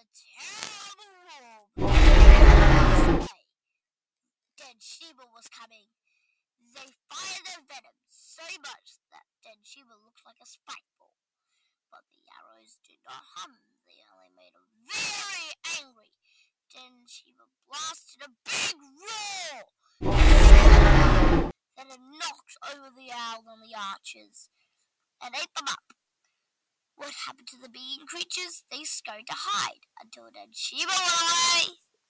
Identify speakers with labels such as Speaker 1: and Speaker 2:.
Speaker 1: a terrible roar. Densheba was coming. They fired their venom so much that Densheba looked like a spike ball. But the arrows did not harm him. They only made him very angry. Densheba blasted a big roar. Then it knocked over the owl and the archers and ate them up. What happened to the being creatures? They scurried to hide until Densheba went away.